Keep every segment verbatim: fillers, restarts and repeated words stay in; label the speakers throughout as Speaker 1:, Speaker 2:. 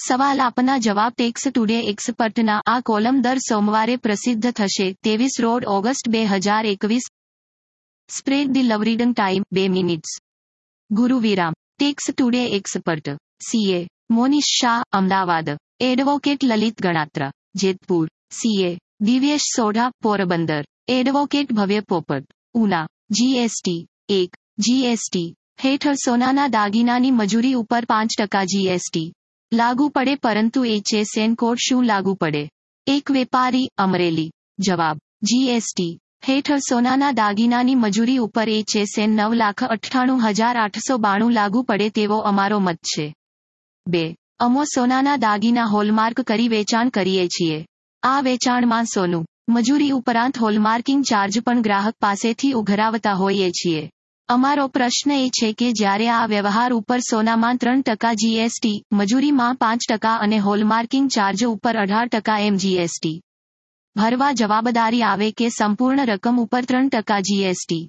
Speaker 1: સવાલ આપના જવાબ ટેક્સ ટુડે એક્સપર્ટના આ કોલમ દર સોમવારે પ્રસિદ્ધ થશે ત્રેવીસ રોડ ઓગસ્ટ બે હજાર એકવીસ. Spread the love reading time બે મિનિટ્સ. ગુરુ વિરામ. Tax today expert. CA Monish Shah Ahmedabad. Advocate Lalit Ganatra Jetpur. CA Divyesh Sodha Porbandar. Advocate Bhavya Popat Una. GST એક. જીએસટી હેઠળ સોનાના દાગીનાની મજૂરી ઉપર પાંચ ટકા જીએસટી લાગુ પડે પરંતુ એચએસએન કોડ શું લાગુ પડે? એક વેપારી અમરેલી. જવાબ જીએસટી હેઠળ સોનાના દાગીનાની મજૂરી ઉપર એચએસએન નવ લાખ અઠ્ઠાણું હજાર આઠસો બાણું લાગુ પડે તેવો અમારો મત છે. બે. અમો સોનાના દાગીના હોલમાર્ક કરી વેચાણ કરીએ છીએ. આ વેચાણમાં સોનું મજૂરી ઉપરાંત હોલમાર્કિંગ ચાર્જ પણ ગ્રાહક પાસેથી ઉઘરાવતા હોઈએ છીએ. અમારો પ્રશ્ન એ છે કે જ્યારે આ વ્યવહાર ઉપર સોનામાં ત્રણ ટકા જીએસટી, મજૂરીમાં પાંચ ટકા અને હોલમાર્કિંગ ચાર્જ ઉપર અઢાર ટકા એમ જીએસટી ભરવા જવાબદારી આવે કે સંપૂર્ણ રકમ ઉપર ત્રણ ટકા જીએસટી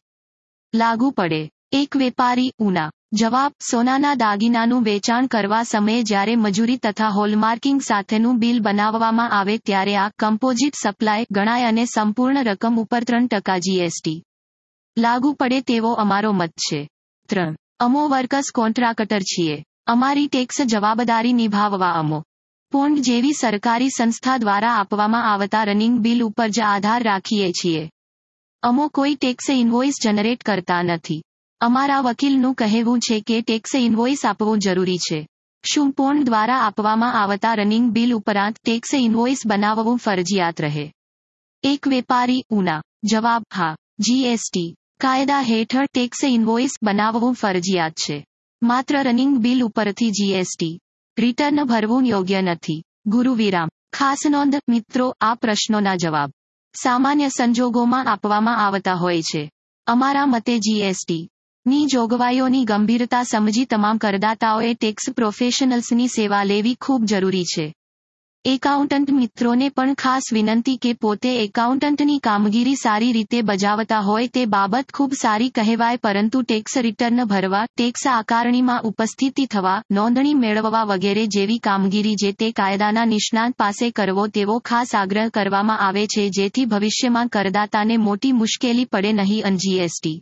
Speaker 1: લાગુ પડે? એક વેપારી ઉના. જવાબ સોનાના દાગીનાનું વેચાણ કરવા સમયે જ્યારે મજૂરી તથા હોલમાર્કિંગ સાથેનું બિલ બનાવવામાં આવે ત્યારે આ કમ્પોઝિટ સપ્લાય ગણાય અને સંપૂર્ણ રકમ ઉપર ત્રણ ટકા જીએસટી લાગુ પડે તેવો અમારો મત છે. ત્રણ. અમો વર્કર્સ કોન્ટ્રાક્ટર છીએ. અમારી ટેક્સ જવાબદારી નિભાવવા અમો પોન્ડ જેવી સરકારી સંસ્થા દ્વારા આપવામાં આવતા રનિંગ બિલ ઉપર જ આધાર રાખીએ છીએ. અમો કોઈ ટેક્સ ઇન્વોઇસ જનરેટ કરતા નથી. અમારા વકીલનું કહેવું છે કે ટેક્સ ઇન્વોઇસ આપવું જરૂરી છે. શું પોન્ડ દ્વારા આપવામાં આવતા રનિંગ બિલ ઉપરાંત ટેક્સ ઇન્વોઇસ બનાવવું ફરજિયાત રહે? એક વેપારી ઉના. જવાબ હા. જીએસટી કાયદા હેઠળ ટેક્સ ઇન્વોઇસ બનાવવું ફરજિયાત છે. માત્ર રનિંગ બિલ ઉપરથી જીએસટી રિટર્ન ભરવું યોગ્ય નથી. ગુરુ વિરામ. ખાસ નોંધ મિત્રો, આ પ્રશ્નોના જવાબ સામાન્ય સંજોગોમાં આપવામાં આવતા હોય છે. અમારા મતે જીએસટી ની જોગવાઈઓની ગંભીરતા સમજી તમામ કરદાતાઓએ ટેક્સ પ્રોફેશનલ્સની સેવા લેવી ખૂબ જરૂરી છે. એકાઉન્ટન્ટ મિત્રોને પણ ખાસ વિનંતી કે પોતે એકાઉન્ટન્ટની કામગીરી સારી રીતે બજાવતા હોય તે બાબત ખૂબ સારી કહેવાય પરંતુ ટેક્સ રિટર્ન ભરવા, ટેક્સ આકારણીમાં ઉપસ્થિતિ થવા, નોંધણી મેળવવા વગેરે જેવી કામગીરી જે તે કાયદાના નિષ્ણાત પાસે કરવો તેવો ખાસ આગ્રહ કરવામાં આવે છે જેથી ભવિષ્યમાં કરદાતાને મોટી મુશ્કેલી પડે નહીં. અન જીએસટી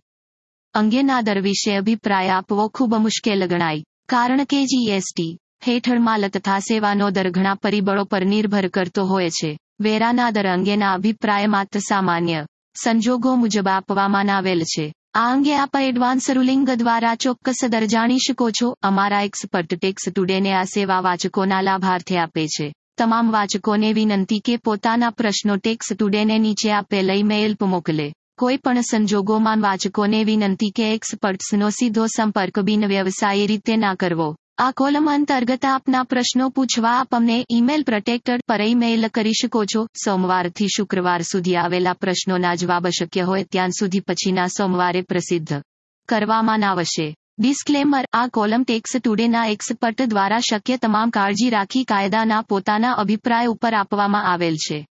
Speaker 1: અંગેના દર વિશે અભિપ્રાય આપવો ખૂબ મુશ્કેલ ગણાય કારણ કે જીએસટી હેઠળ માલ તથા સેવાનો દર ઘણા પરિબળો પર નિર્ભર કરતો હોય છે. વેરાના દર અંગેના અભિપ્રાય માત્ર સામાન્ય સંજોગો મુજબ આપવામાં આવેલ છે. આ અંગે આપ એડવાન્સ રૂલિંગ દ્વારા ચોક્કસ દર જાણી શકો છો. અમારા એક્સપર્ટ ટેક્સ ટુડેને આ સેવા વાચકોના લાભાર્થે આપે છે. તમામ વાચકોને વિનંતી કે પોતાના પ્રશ્નો ટેક્સ ટુડેને નીચે આપેલ ઈમેલ પર મોકલે. કોઈ પણ સંજોગોમાં વાચકોને વિનંતી કે એક્સપર્ટ્સનો સીધો સંપર્ક બિન વ્યવસાયી રીતે ના કરવો. આ કોલમ અંતર્ગત આપના પ્રશ્નો પૂછવા આપ અમને ઈમેલ પ્રોટેક્ટર પર ઈમેલ કરી શકો છો. સોમવારથી શુક્રવાર સુધી આવેલા પ્રશ્નોના જવાબ શક્ય હોય ત્યાં સુધી પછીના સોમવારે પ્રસિદ્ધ કરવામાં આવશે. ડિસ્ક્લેમર: આ કોલમ ટેક્સ ટુડેના એક્સપર્ટ દ્વારા શક્ય તમામ કાળજી રાખી કાયદાના પોતાના અભિપ્રાય ઉપર આપવામાં આવેલ છે.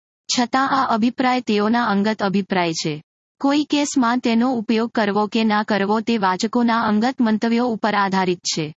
Speaker 1: છતાં આ અભિપ્રાય તેઓના અંગત અભિપ્રાય છે. કોઈ કેસમાં તેનો ઉપયોગ કરવો કે ના કરવો તે વાચકોના અંગત મંતવ્યો ઉપર આધારિત છે.